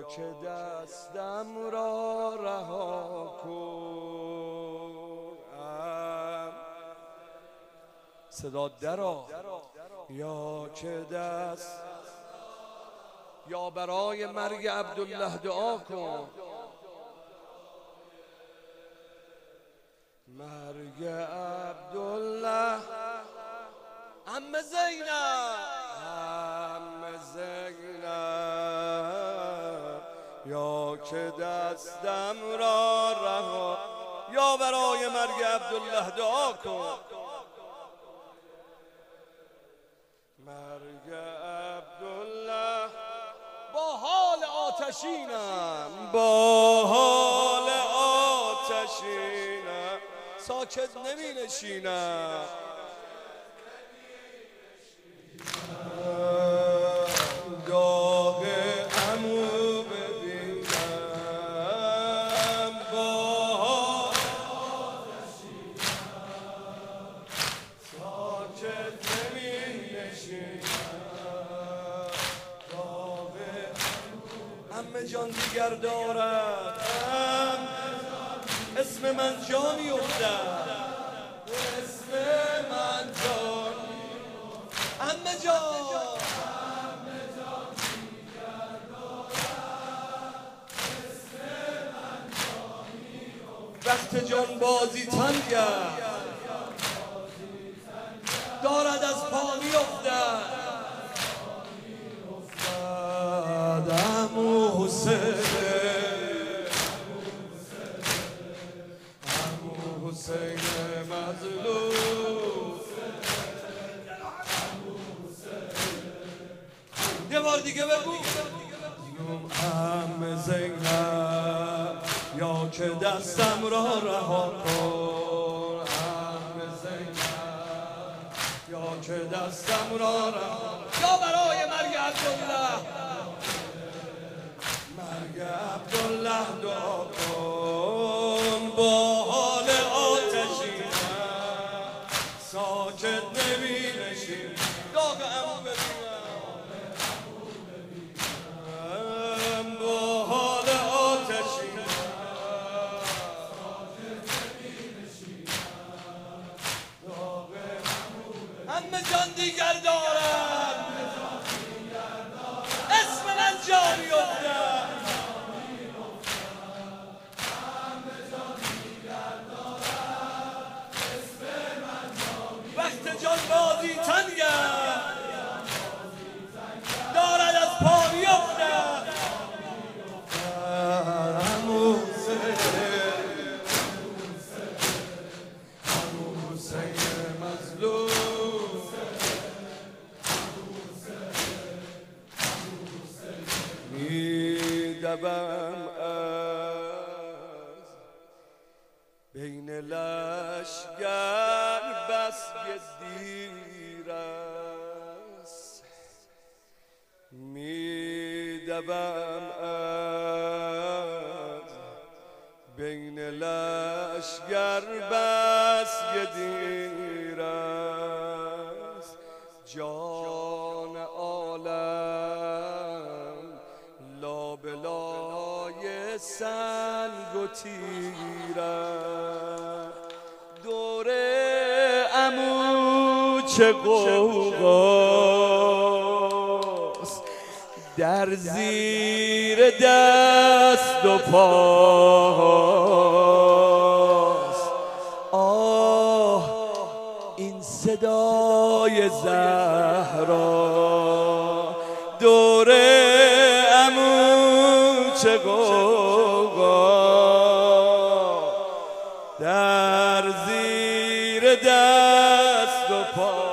که دستم را رها کنم، صدا درا یا که دست، یا برای مرگ عبدالله دعا کن، مرگ عبدالله. عمه زینب، عمه زینب، یا که دستم را رها، یا برای مرگ عبدالله دعا کن، مرگ عبدالله. با حال آتشینم، با حال آتشینم، ساکت نمی نشینم، داغ عمو ببینم، با حال آتشینم، ساکت نمی نشینم، داغ عمه جان دیگر دارد، اسم من جانی افتد، اسم من جانی عمه جان، عمه جان دیگر دارد، اسم من جانی افتد. وقت جان بازی تن کرد، دارد از پا میافتد، عمو حسین، حسین مظلوم، یه بار دیگه بگو. عمه زینب، یا که دستم را رها کن، عمه زینب، یا که دستم را رها، یا برای مرگ عبدالله، مرگ عبدالله دعا کن، با حال آتشینم، ساکت نمی نشینم، داغ عمو ببینم، با حال آتشینم، ساکت نمی نشینم، داغ عمو ببینم. عمه جان دیگر دارد، اسم من جانی افتد، جان بازی تنگم، دارد از پا میافتد، عمو حسین مظلوم، میدوم از بین لشگر، بس یه دیر است، میدوم از بین لشگر، بس یه دیر است، جان عالم لابلای سنگ و تیر است، عمو چه غوغاست، در زیر دست و پاست، آه این صدای زهرا، دور عمو چه غوغاست، در زیر دست و پا،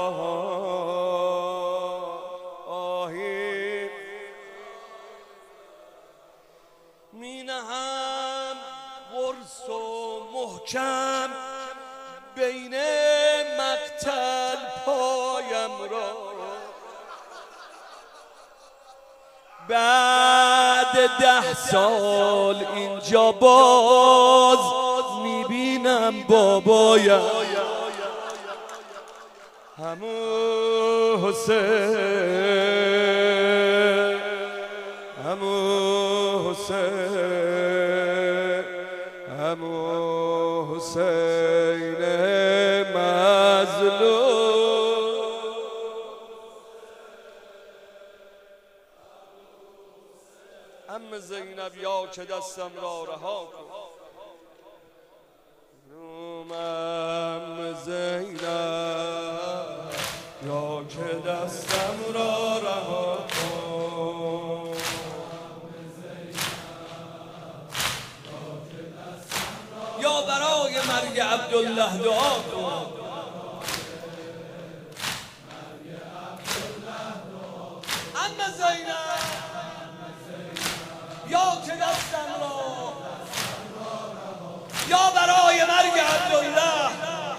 آهی می نهم قرص و محکم، بین مقتل پایم را، بعد 10 سال اینجا باز میبینم بابایم، عمو حسین، عمو حسین عمو حسین مظلوم عم زینب یا که دستم را رها کن عم زینب یا که دستم را رها کن یا برای مرگ عبدالله دعا کن عم زینب یا که دستم را یا برای مرگ عبدالله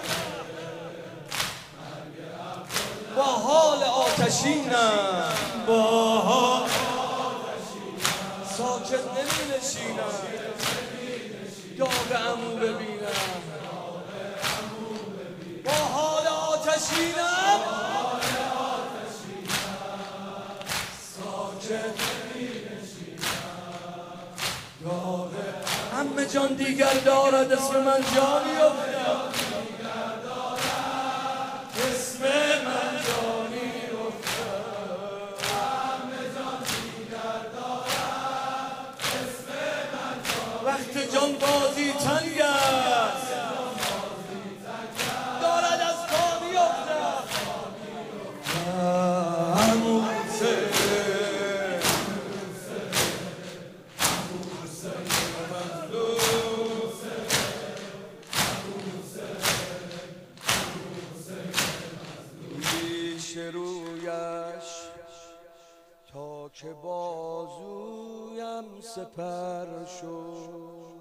با حال آتشینم با حال ساکت نمی نشینم داغ عمو ببینم با حال آتشینم ساکت نمی نشینم داغ عمه جان دیگر دارد اسم من جانی افتاد اسم من جانی افتاد عمه جان دیگر دارد اسم من جانی وقت جان بازی تنگ است دارد از پا میافتد عمو رویش تا که بازویم سپر شد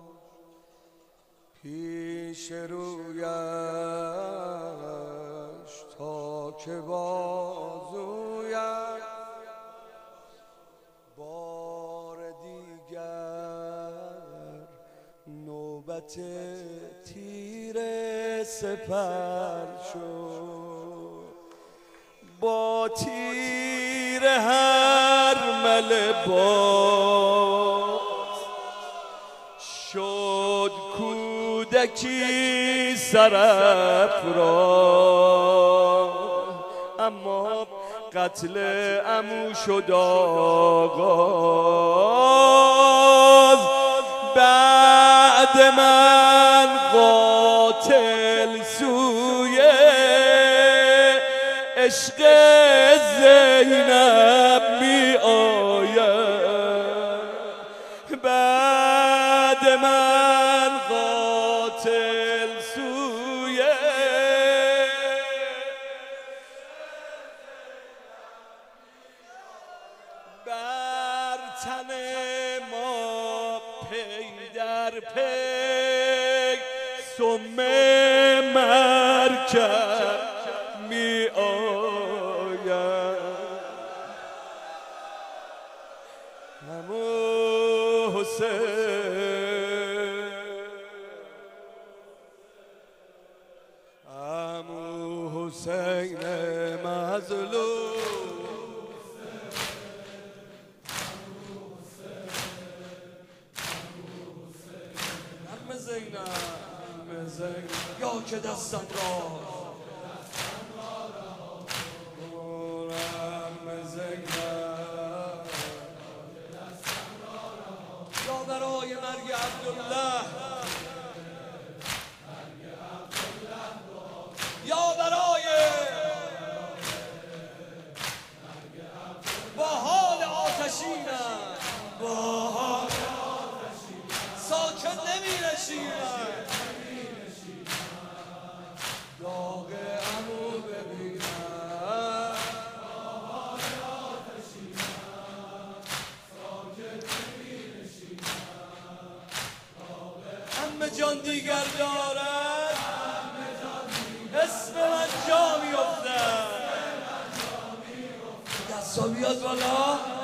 پیش رویش تا که بازویم بار دیگر نوبت تیر سپر شد با تیر هر ملباس شد کودکی سرافراز اما قتل عمو شد آغاز بعد من قاتل سوی عشق زینب می آید بعد من قاتل سوی بر تن ما پی در پی سم مرکب می آید عمو حسین عمو حسین مظلوم عم زینب یا که دستم را یا برای مرگ عبدالله یا برای با حال آتشینم با حال ساکت نمی نشینم داغ عمو ببینم عمه جان دیگر دارد اسم من جا میافتد دستا بیاد بالا